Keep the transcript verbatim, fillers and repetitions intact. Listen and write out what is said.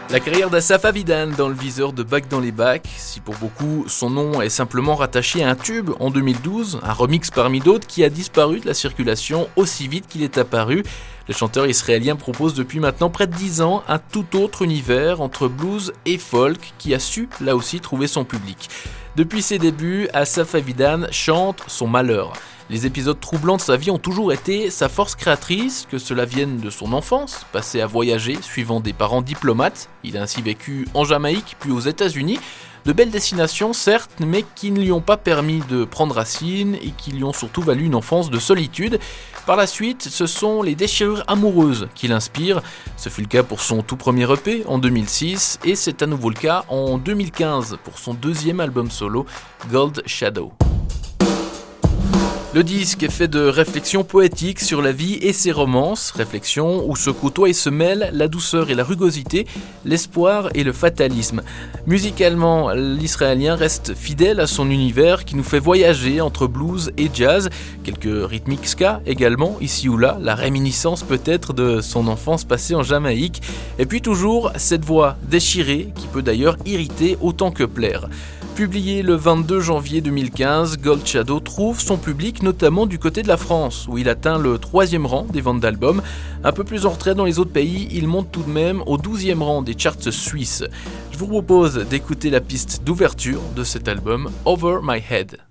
La carrière d'Asaf Avidan dans le viseur de Bac dans les bacs. Si pour beaucoup son nom est simplement rattaché à un tube en deux mille douze, un remix parmi d'autres qui a disparu de la circulation aussi vite qu'il est apparu, le chanteur israélien propose depuis maintenant près de dix ans un tout autre univers entre blues et folk qui a su là aussi trouver son public. Depuis ses débuts, Asaf Avidan chante son malheur. Les épisodes troublants de sa vie ont toujours été sa force créatrice, que cela vienne de son enfance, passée à voyager suivant des parents diplomates. Il a ainsi vécu en Jamaïque puis aux États-Unis. De belles destinations certes, mais qui ne lui ont pas permis de prendre racine et qui lui ont surtout valu une enfance de solitude. Par la suite, ce sont les déchirures amoureuses qui l'inspirent. Ce fut le cas pour son tout premier E P en deux mille six et c'est à nouveau le cas en deux mille quinze pour son deuxième album solo, Gold Shadow. Le disque est fait de réflexions poétiques sur la vie et ses romances, réflexions où se côtoient et se mêlent la douceur et la rugosité, l'espoir et le fatalisme. Musicalement, l'Israélien reste fidèle à son univers qui nous fait voyager entre blues et jazz, quelques rythmiques ska également, ici ou là, la réminiscence peut-être de son enfance passée en Jamaïque, et puis toujours cette voix déchirée qui peut d'ailleurs irriter autant que plaire. Publié le vingt-deux janvier deux mille quinze, Gold Shadow trouve son public notamment du côté de la France, où il atteint le troisième rang des ventes d'albums. Un peu plus en retrait dans les autres pays, il monte tout de même au douzième rang des charts suisses. Je vous propose d'écouter la piste d'ouverture de cet album, Over My Head.